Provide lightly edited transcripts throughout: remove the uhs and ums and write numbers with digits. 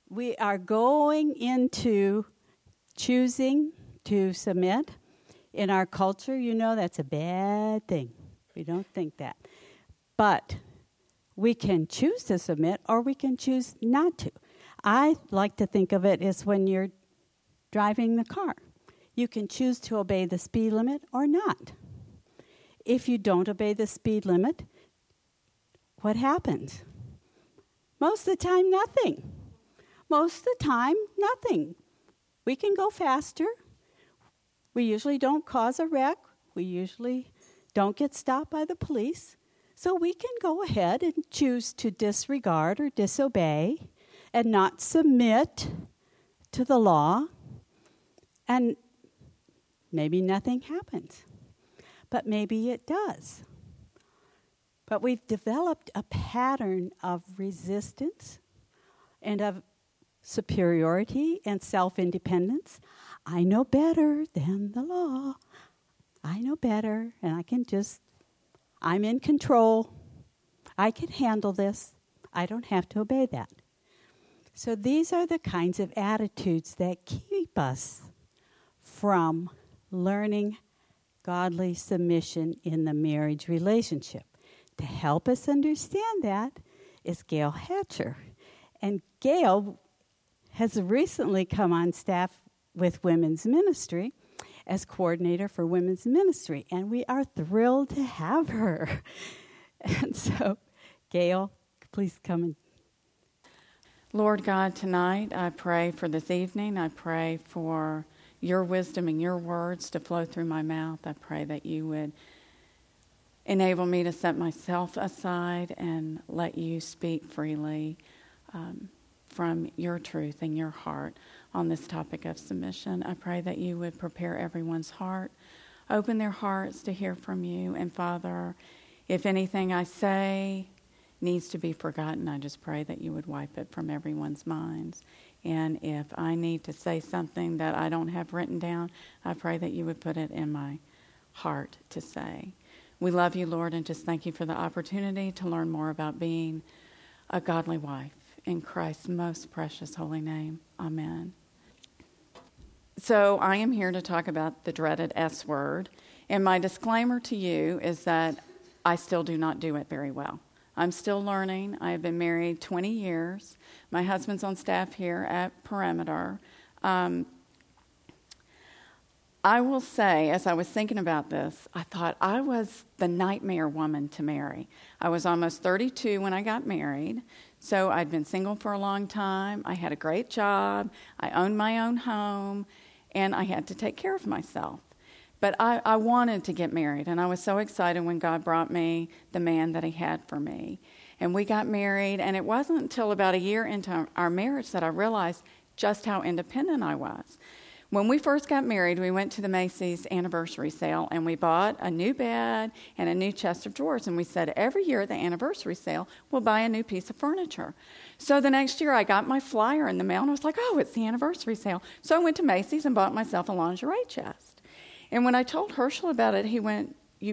We are going into choosing to submit. In our culture, that's a bad thing. We don't think that. But we can choose to submit or we can choose not to. I like to think of it as when you're driving the car. You can choose to obey the speed limit or not. If you don't obey the speed limit, what happens? Most of the time, nothing. Most of the time, nothing. We can go faster. We usually don't cause a wreck. We usually don't get stopped by the police. So we can go ahead and choose to disregard or disobey and not submit to the law. And maybe nothing happens. But maybe it does. But we've developed a pattern of resistance and of superiority and self-independence. I know better than the law. I know better, and I'm in control. I can handle this. I don't have to obey that. So these are the kinds of attitudes that keep us from learning godly submission in the marriage relationship. To help us understand that is Gail Hatcher. And Gail has recently come on staff with Women's Ministry as coordinator for Women's Ministry, and we are thrilled to have her. And so, Gail, please come in. Lord God, tonight I pray for this evening. I pray for your wisdom and your words to flow through my mouth. I pray that you would enable me to set myself aside and let you speak freely from your truth and your heart on this topic of submission. I pray that you would prepare everyone's heart, open their hearts to hear from you. And Father, if anything I say needs to be forgotten, I just pray that you would wipe it from everyone's minds. And if I need to say something that I don't have written down, I pray that you would put it in my heart to say. We love you, Lord, and just thank you for the opportunity to learn more about being a godly wife. In Christ's most precious holy name, amen. So I am here to talk about the dreaded S word. And my disclaimer to you is that I still do not do it very well. I'm still learning. I have been married 20 years. My husband's on staff here at Perimeter. I will say, as I was thinking about this, I thought I was the nightmare woman to marry. I was almost 32 when I got married, so I'd been single for a long time. I had a great job. I owned my own home, and I had to take care of myself. But I wanted to get married, and I was so excited when God brought me the man that he had for me. And we got married, and it wasn't until about a year into our marriage that I realized just how independent I was. When we first got married, we went to the Macy's anniversary sale, and we bought a new bed and a new chest of drawers. And we said, every year at the anniversary sale, we'll buy a new piece of furniture. So the next year, I got my flyer in the mail, and I was like, oh, it's the anniversary sale. So I went to Macy's and bought myself a lingerie chest. And when I told Herschel about it, he went,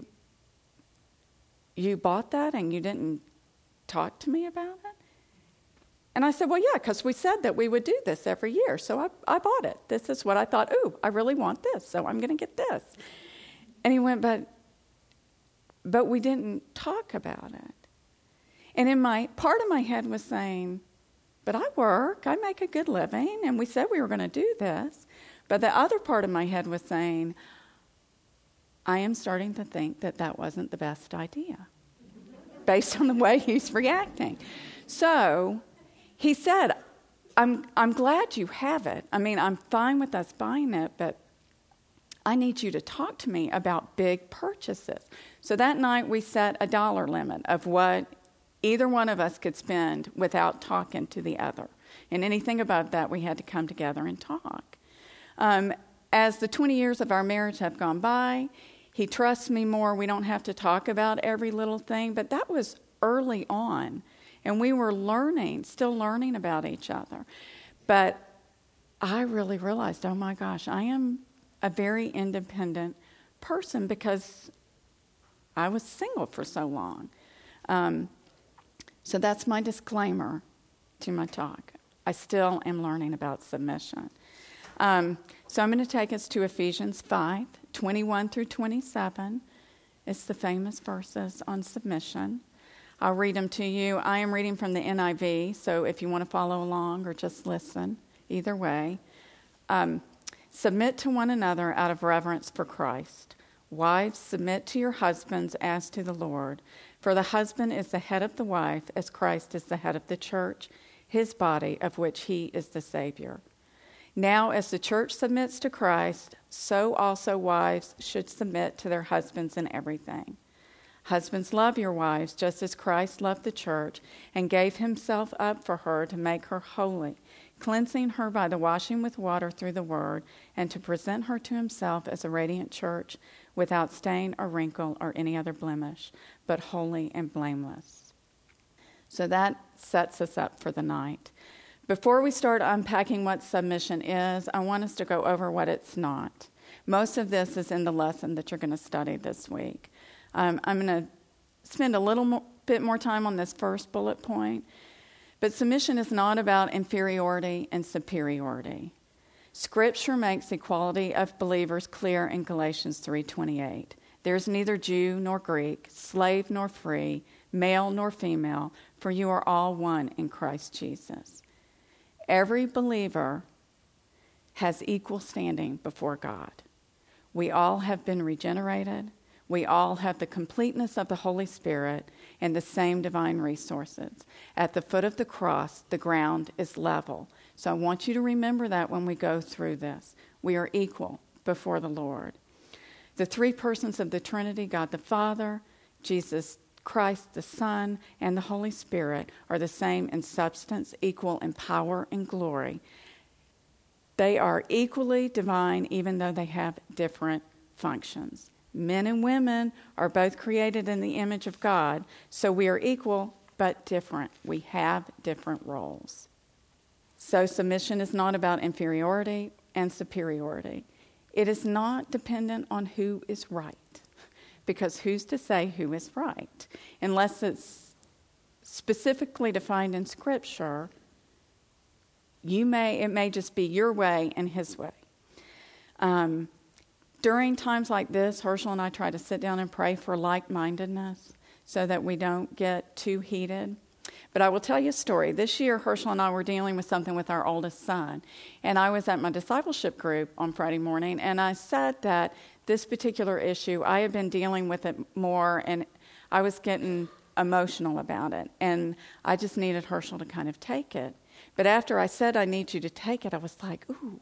you bought that and you didn't talk to me about it? And I said, well, yeah, because we said that we would do this every year. So I bought it. This is what I thought, ooh, I really want this, so I'm going to get this. And he went, but we didn't talk about it. And part of my head was saying, but I work, I make a good living, and we said we were going to do this. But the other part of my head was saying, I am starting to think that wasn't the best idea, based on the way he's reacting. So he said, I'm glad you have it. I mean, I'm fine with us buying it, but I need you to talk to me about big purchases. So that night we set a dollar limit of what either one of us could spend without talking to the other. And anything above that, we had to come together and talk. As the 20 years of our marriage have gone by, he trusts me more. We don't have to talk about every little thing, but that was early on. And we were still learning about each other. But I really realized, oh my gosh, I am a very independent person because I was single for so long. So that's my disclaimer to my talk. I still am learning about submission. So I'm going to take us to Ephesians 5:21 through 27. It's the famous verses on submission. I'll read them to you. I am reading from the NIV, so if you want to follow along or just listen, either way. Submit to one another out of reverence for Christ. Wives, submit to your husbands as to the Lord. For the husband is the head of the wife, as Christ is the head of the church, his body, of which he is the Savior. Now, as the church submits to Christ, so also wives should submit to their husbands in everything. Husbands, love your wives, just as Christ loved the church and gave himself up for her to make her holy, cleansing her by the washing with water through the word, and to present her to himself as a radiant church, without stain or wrinkle or any other blemish, but holy and blameless. So that sets us up for the night. Before we start unpacking what submission is, I want us to go over what it's not. Most of this is in the lesson that you're going to study this week. I'm going to spend a little bit more time on this first bullet point. But submission is not about inferiority and superiority. Scripture makes the equality of believers clear in Galatians 3:28. There is neither Jew nor Greek, slave nor free, male nor female, for you are all one in Christ Jesus. Every believer has equal standing before God. We all have been regenerated. We all have the completeness of the Holy Spirit and the same divine resources. At the foot of the cross, the ground is level. So I want you to remember that when we go through this. We are equal before the Lord. The three persons of the Trinity, God the Father, Jesus Christ the Son, and the Holy Spirit, are the same in substance, equal in power and glory. They are equally divine, even though they have different functions. Men and women are both created in the image of God, so we are equal but different. We have different roles. So submission is not about inferiority and superiority. It is not dependent on who is right, because who's to say who is right? Unless it's specifically defined in Scripture, it may just be your way and his way. During times like this, Herschel and I try to sit down and pray for like-mindedness so that we don't get too heated. But I will tell you a story. This year, Herschel and I were dealing with something with our oldest son. And I was at my discipleship group on Friday morning, and I said that this particular issue, I had been dealing with it more, and I was getting emotional about it. And I just needed Herschel to kind of take it. But after I said, I need you to take it, I was like, ooh,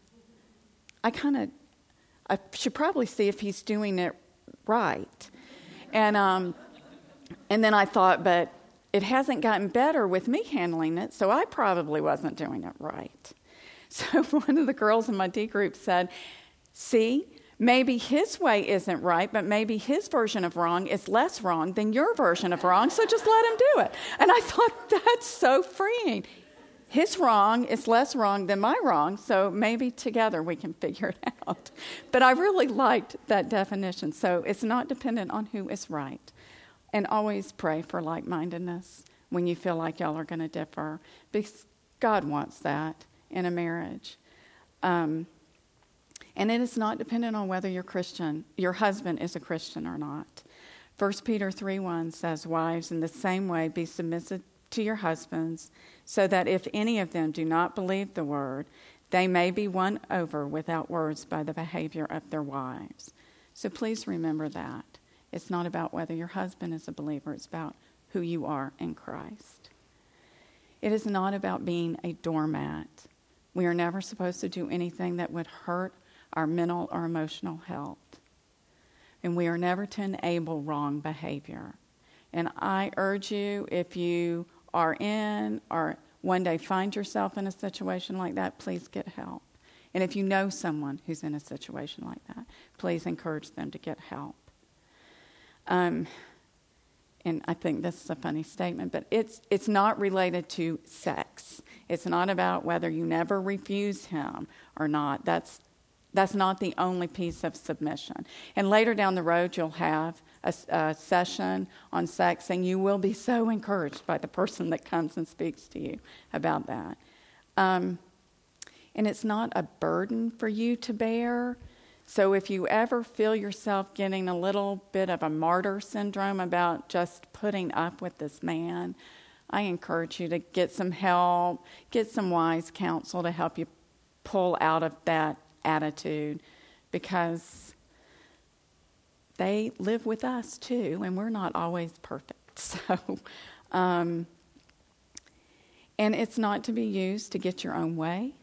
I should probably see if he's doing it right. And then I thought, but it hasn't gotten better with me handling it, so I probably wasn't doing it right. So one of the girls in my D group said, see, maybe his way isn't right, but maybe his version of wrong is less wrong than your version of wrong, so just let him do it. And I thought, that's so freeing. His wrong is less wrong than my wrong, so maybe together we can figure it out. But I really liked that definition. So it's not dependent on who is right. And always pray for like-mindedness when you feel like y'all are going to differ, because God wants that in a marriage. And it is not dependent on whether your husband is a Christian or not. 1 Peter 3:1 says, wives, in the same way be submissive to your husbands, so that if any of them do not believe the word, they may be won over without words by the behavior of their wives. So please remember that. It's not about whether your husband is a believer. It's about who you are in Christ. It is not about being a doormat. We are never supposed to do anything that would hurt our mental or emotional health. And we are never to enable wrong behavior. And I urge you, if you are in or one day find yourself in a situation like that, please get help. And if you know someone who's in a situation like that, please encourage them to get help. And I think this is a funny statement, but it's not related to sex. It's not about whether you never refuse him or not. That's not the only piece of submission. And later down the road, you'll have a session on sex, and you will be so encouraged by the person that comes and speaks to you about that. And it's not a burden for you to bear. So if you ever feel yourself getting a little bit of a martyr syndrome about just putting up with this man, I encourage you to get some help, get some wise counsel to help you pull out of that attitude, because they live with us too, and we're not always perfect. So, and it's not to be used to get your own way.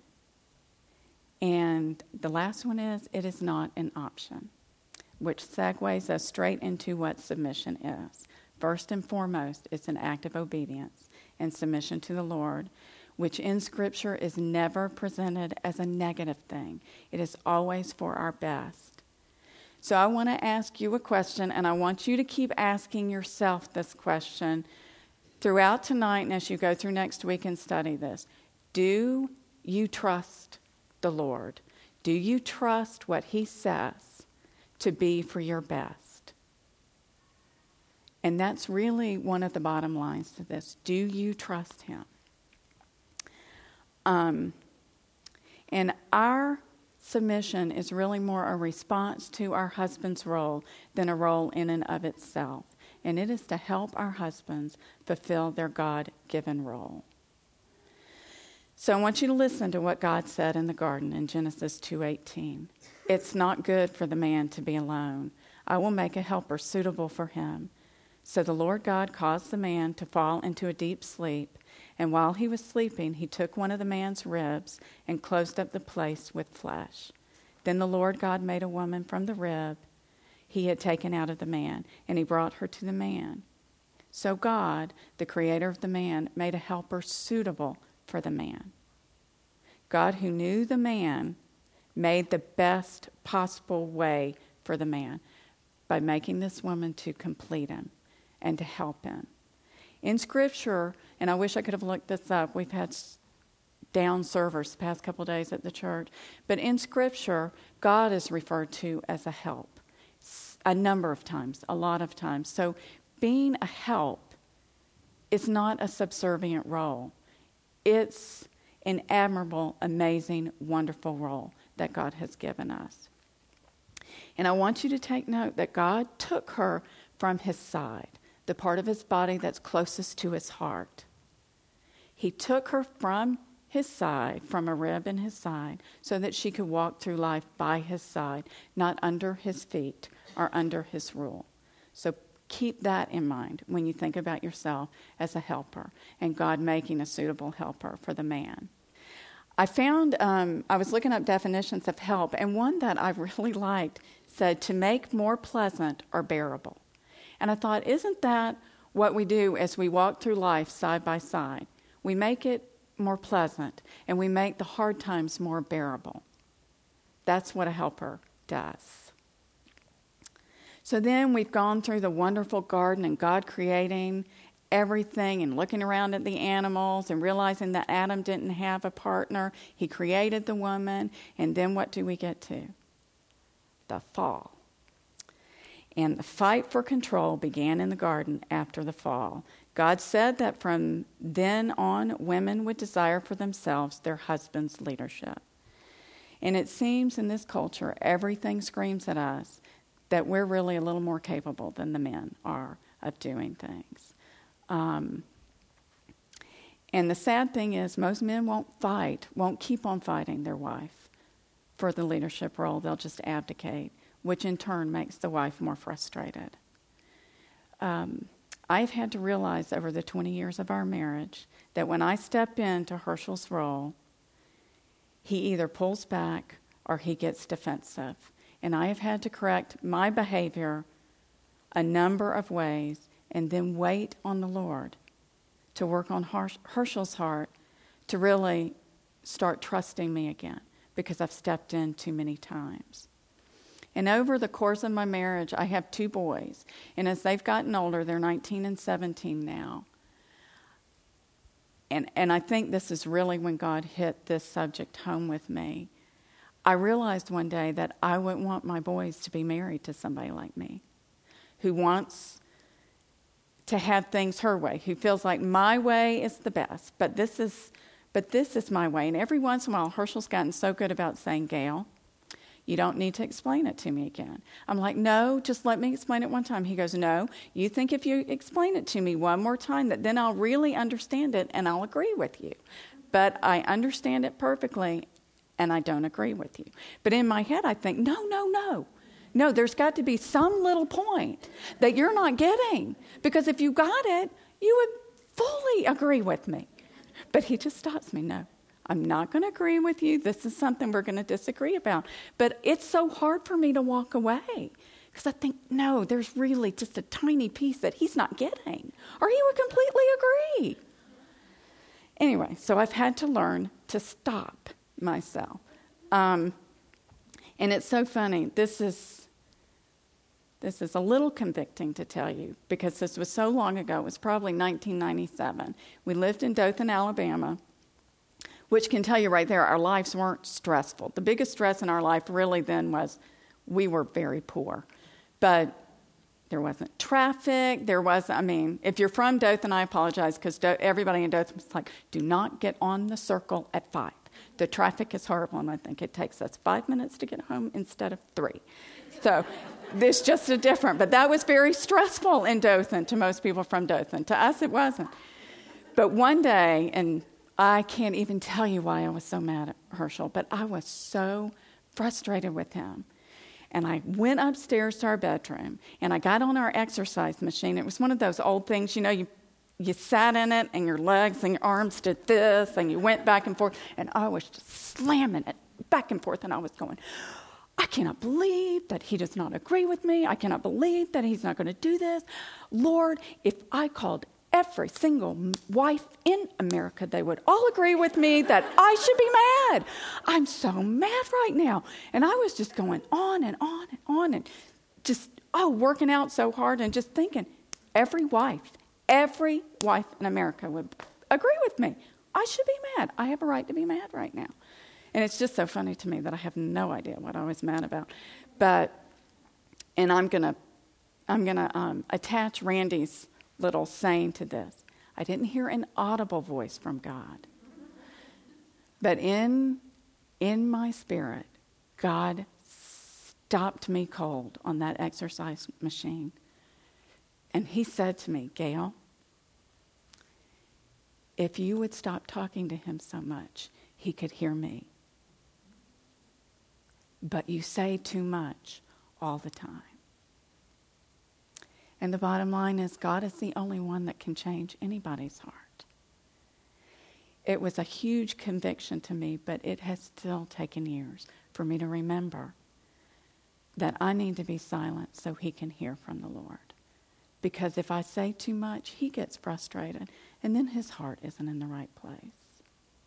And the last one is, it is not an option, which segues us straight into what submission is. First and foremost, it's an act of obedience and submission to the Lord, which in Scripture is never presented as a negative thing. It is always for our best. So I want to ask you a question, and I want you to keep asking yourself this question throughout tonight and as you go through next week and study this. Do you trust the Lord? Do you trust what He says to be for your best? And that's really one of the bottom lines to this. Do you trust Him? And our submission is really more a response to our husband's role than a role in and of itself. And it is to help our husbands fulfill their God-given role. So I want you to listen to what God said in the garden in Genesis 2:18. It's not good for the man to be alone. I will make a helper suitable for him. So the Lord God caused the man to fall into a deep sleep, and while he was sleeping, he took one of the man's ribs and closed up the place with flesh. Then the Lord God made a woman from the rib He had taken out of the man, and He brought her to the man. So God, the creator of the man, made a helper suitable for the man. God, who knew the man, made the best possible way for the man by making this woman to complete him and to help him. In Scripture, and I wish I could have looked this up, we've had down servers the past couple days at the church, but in Scripture, God is referred to as a help a number of times, a lot of times. So being a help is not a subservient role. It's an admirable, amazing, wonderful role that God has given us. And I want you to take note that God took her from His side, the part of His body that's closest to His heart. He took her from His side, from a rib in His side, so that she could walk through life by His side, not under His feet or under His rule. So keep that in mind when you think about yourself as a helper and God making a suitable helper for the man. I found, I was looking up definitions of help, and one that I really liked said to make more pleasant or bearable. And I thought, isn't that what we do as we walk through life side by side? We make it more pleasant, and we make the hard times more bearable. That's what a helper does. So then we've gone through the wonderful garden and God creating everything and looking around at the animals and realizing that Adam didn't have a partner. He created the woman. And then what do we get to? The fall. And the fight for control began in the garden after the fall. God said that from then on, women would desire for themselves their husband's leadership. And it seems in this culture, everything screams at us that we're really a little more capable than the men are of doing things. And the sad thing is most men won't keep on fighting their wife for the leadership role. They'll just abdicate, which in turn makes the wife more frustrated. I've had to realize over the 20 years of our marriage that when I step into Herschel's role, he either pulls back or he gets defensive. And I have had to correct my behavior a number of ways and then wait on the Lord to work on Herschel's heart to really start trusting me again because I've stepped in too many times. And over the course of my marriage, I have 2 boys. And as they've gotten older, they're 19 and 17 now. And I think this is really when God hit this subject home with me. I realized one day that I wouldn't want my boys to be married to somebody like me, who wants to have things her way, who feels like my way is the best, but this is But this is my way. And every once in a while, Herschel's gotten so good about saying, Gail, you don't need to explain it to me again. I'm like, no, just let me explain it one time. He goes, no, you think if you explain it to me one more time that then I'll really understand it and I'll agree with you. But I understand it perfectly and I don't agree with you. But in my head, I think, no, there's got to be some little point that you're not getting. Because if you got it, you would fully agree with me. But he just stops me, no. I'm not going to agree with you. This is something we're going to disagree about. But it's so hard for me to walk away because I think, no, there's really just a tiny piece that he's not getting, or he would completely agree. Anyway, so I've had to learn to stop myself. And it's so funny. This is a little convicting to tell you because this was so long ago. It was probably 1997. We lived in Dothan, Alabama, which can tell you right there, our lives weren't stressful. The biggest stress in our life really then was we were very poor. But there wasn't traffic. If you're from Dothan, I apologize, because everybody in Dothan was like, do not get on the circle at 5. The traffic is horrible, and I think it takes us 5 minutes to get home instead of 3. So there's just a different. But that was very stressful in Dothan to most people from Dothan. To us, it wasn't. But one day, and I can't even tell you why I was so mad at Herschel, but I was so frustrated with him. And I went upstairs to our bedroom, and I got on our exercise machine. It was one of those old things, you sat in it, and your legs and your arms did this, and you went back and forth, and I was just slamming it back and forth, and I was going, I cannot believe that he does not agree with me. I cannot believe that he's not going to do this. Lord, if I called every single wife in America, they would all agree with me that I should be mad. I'm so mad right now. And I was just going on and on and on and just, working out so hard and just thinking every wife in America would agree with me. I should be mad. I have a right to be mad right now. And it's just so funny to me that I have no idea what I was mad about. And I'm gonna attach Randy's little saying to this. I didn't hear an audible voice from God. But in my spirit, God stopped me cold on that exercise machine. And he said to me, Gail, if you would stop talking to him so much, he could hear me. But you say too much all the time. And the bottom line is God is the only one that can change anybody's heart. It was a huge conviction to me, but it has still taken years for me to remember that I need to be silent so he can hear from the Lord. Because if I say too much, he gets frustrated, and then his heart isn't in the right place.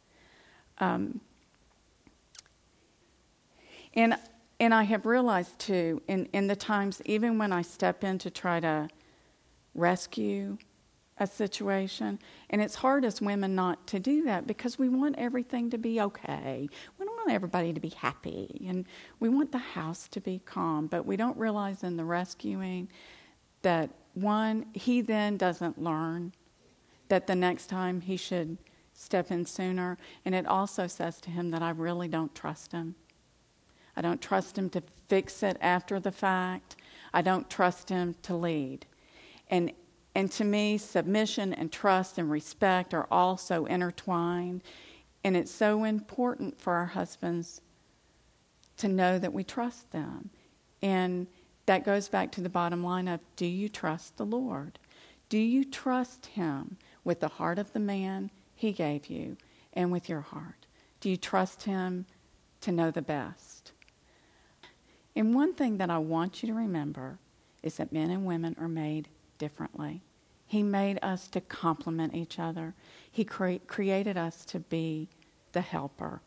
And I have realized, too, in the times, even when I step in to try to rescue a situation, and it's hard as women not to do that because we want everything to be okay. We don't want everybody to be happy, and we want the house to be calm, but we don't realize in the rescuing that, one, he then doesn't learn that the next time he should step in sooner, and it also says to him that I really don't trust him. I don't trust him to fix it after the fact. I don't trust him to lead. And to me, submission and trust and respect are all so intertwined. And it's so important for our husbands to know that we trust them. And that goes back to the bottom line of, do you trust the Lord? Do you trust him with the heart of the man he gave you and with your heart? Do you trust him to know the best? And one thing that I want you to remember is that men and women are made differently. He made us to complement each other. He created us to be the helper.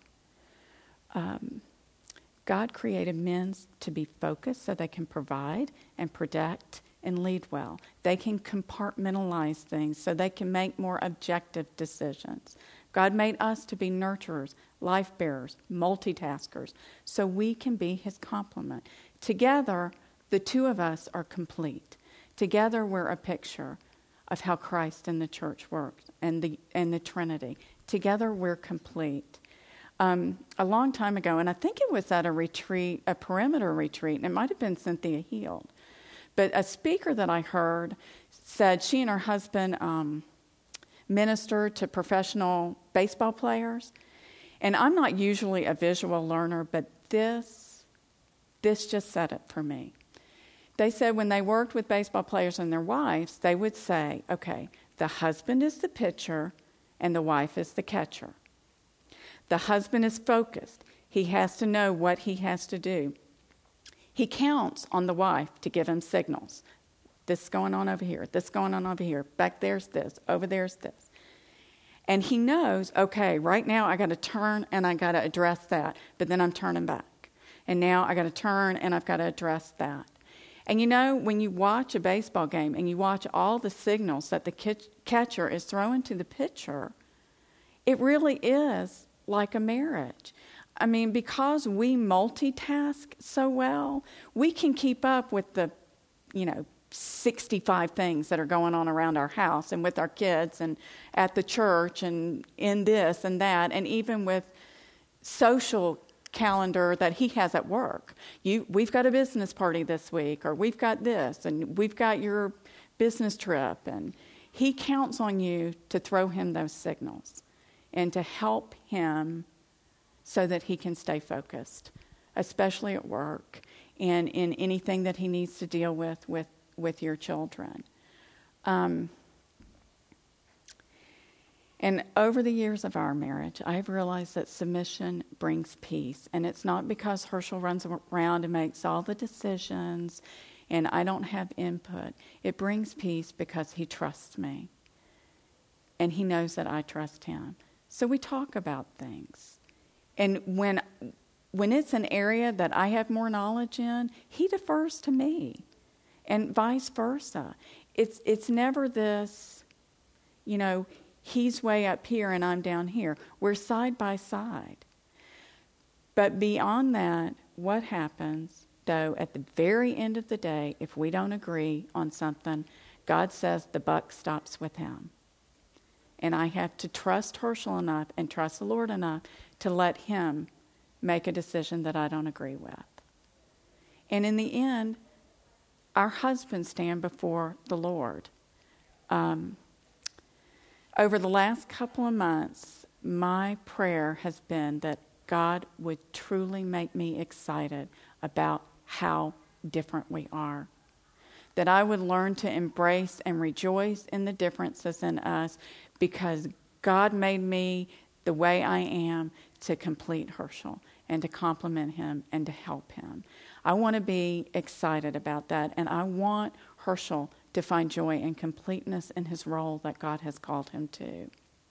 God created men to be focused so they can provide and protect and lead well. They can compartmentalize things so they can make more objective decisions. God made us to be nurturers, life bearers, multitaskers, so we can be his complement. Together, the two of us are complete. Together, we're a picture of how Christ and the church works and the Trinity. Together we're complete. A long time ago, and I think it was at a retreat, a perimeter retreat, and it might have been Cynthia Heald, but a speaker that I heard said she and her husband ministered to professional baseball players. And I'm not usually a visual learner, but this just said it for me. They said when they worked with baseball players and their wives, they would say, okay, the husband is the pitcher and the wife is the catcher. The husband is focused. He has to know what he has to do. He counts on the wife to give him signals. This is going on over here. This is going on over here. Back there's this. Over there's this. And he knows, okay, right now I got to turn and I got to address that, but then I'm turning back. And now I got to turn and I've got to address that. And you know, when you watch a baseball game and you watch all the signals that the catcher is throwing to the pitcher, it really is like a marriage. I mean, because we multitask so well, we can keep up with the, 65 things that are going on around our house and with our kids and at the church and in this and that, and even with social calendar that he has at work. We've got a business party this week, or we've got this, and we've got your business trip, and he counts on you to throw him those signals and to help him so that he can stay focused, especially at work and in anything that he needs to deal with your children. And over the years of our marriage, I've realized that submission brings peace. And it's not because Herschel runs around and makes all the decisions and I don't have input. It brings peace because he trusts me. And he knows that I trust him. So we talk about things. And when it's an area that I have more knowledge in, he defers to me. And vice versa. It's never this, he's way up here and I'm down here. We're side by side. But beyond that, what happens, though, at the very end of the day, if we don't agree on something, God says the buck stops with him. And I have to trust Herschel enough and trust the Lord enough to let him make a decision that I don't agree with. And in the end, our husbands stand before the Lord. Over the last couple of months, my prayer has been that God would truly make me excited about how different we are. That I would learn to embrace and rejoice in the differences in us because God made me the way I am to complete Herschel and to complement him and to help him. I want to be excited about that, and I want Herschel to find joy and completeness in his role that God has called him to.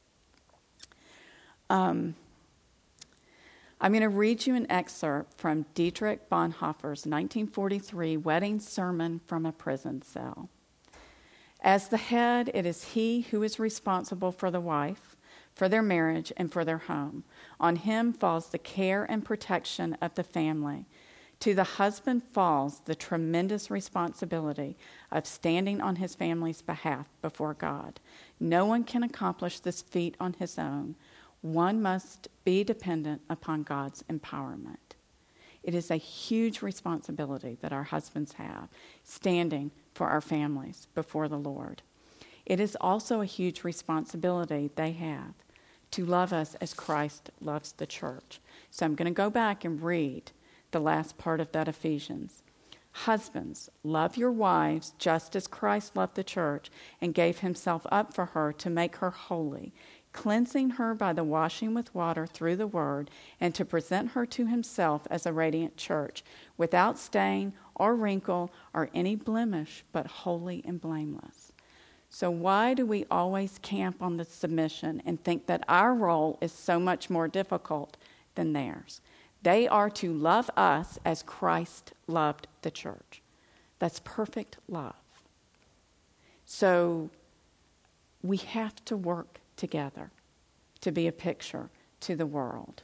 I'm going to read you an excerpt from Dietrich Bonhoeffer's 1943 wedding sermon from a prison cell. As the head, it is he who is responsible for the wife, for their marriage, and for their home. On him falls the care and protection of the family. To the husband falls the tremendous responsibility of standing on his family's behalf before God. No one can accomplish this feat on his own. One must be dependent upon God's empowerment. It is a huge responsibility that our husbands have, standing for our families before the Lord. It is also a huge responsibility they have to love us as Christ loves the church. So I'm going to go back and read the last part of that Ephesians. Husbands, love your wives just as Christ loved the church and gave himself up for her to make her holy, cleansing her by the washing with water through the word, and to present her to himself as a radiant church, without stain or wrinkle or any blemish, but holy and blameless. So why do we always camp on the submission and think that our role is so much more difficult than theirs? They are to love us as Christ loved the church. That's perfect love. So we have to work together to be a picture to the world.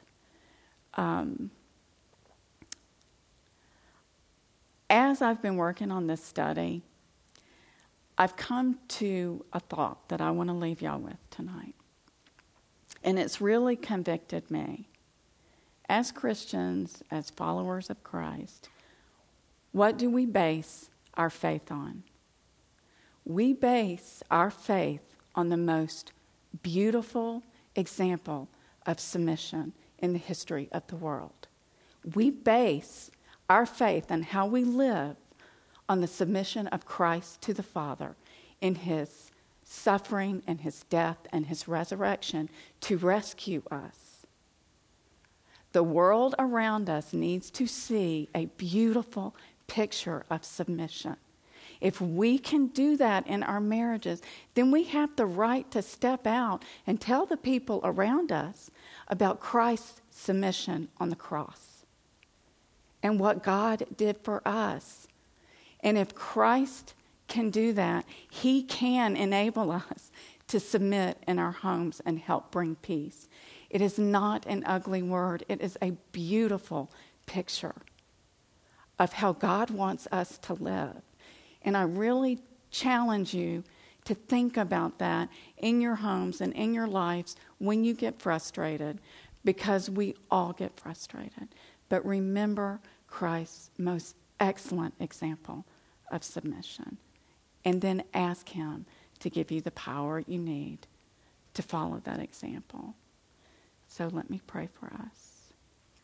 As I've been working on this study, I've come to a thought that I want to leave y'all with tonight. And it's really convicted me. As Christians, as followers of Christ, what do we base our faith on? We base our faith on the most beautiful example of submission in the history of the world. We base our faith and how we live on the submission of Christ to the Father in his suffering and his death and his resurrection to rescue us. The world around us needs to see a beautiful picture of submission. If we can do that in our marriages, then we have the right to step out and tell the people around us about Christ's submission on the cross and what God did for us. And if Christ can do that, he can enable us to submit in our homes and help bring peace. It is not an ugly word. It is a beautiful picture of how God wants us to live. And I really challenge you to think about that in your homes and in your lives when you get frustrated, because we all get frustrated. But remember Christ's most excellent example of submission. And then ask him to give you the power you need to follow that example. So let me pray for us.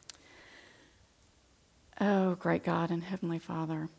Oh, great God and Heavenly Father,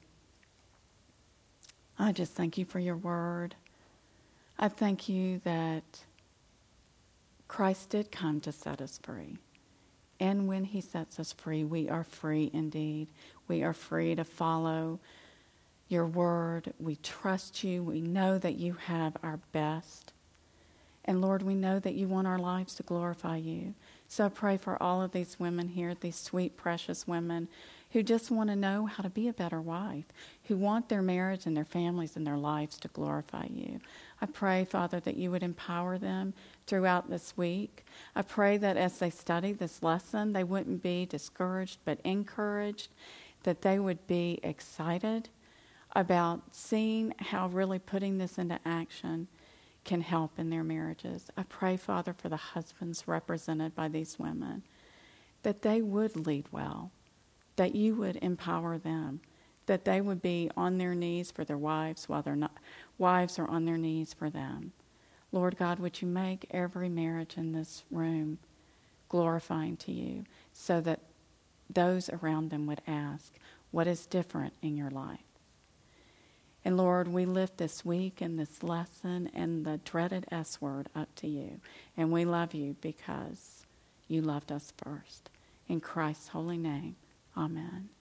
I just thank you for your word. I thank you that Christ did come to set us free. And when he sets us free, we are free indeed. We are free to follow your word. We trust you. We know that you have our best. And Lord, we know that you want our lives to glorify you. So I pray for all of these women here, these sweet, precious women who just want to know how to be a better wife, who want their marriage and their families and their lives to glorify you. I pray, Father, that you would empower them throughout this week. I pray that as they study this lesson, they wouldn't be discouraged but encouraged, that they would be excited about seeing how really putting this into action can help in their marriages. I pray, Father, for the husbands represented by these women, that they would lead well, that you would empower them, that they would be on their knees for their wives while their wives are on their knees for them. Lord God, would you make every marriage in this room glorifying to you, so that those around them would ask, what is different in your life? And Lord, we lift this week and this lesson and the dreaded S word up to you. And we love you because you loved us first. In Christ's holy name, amen.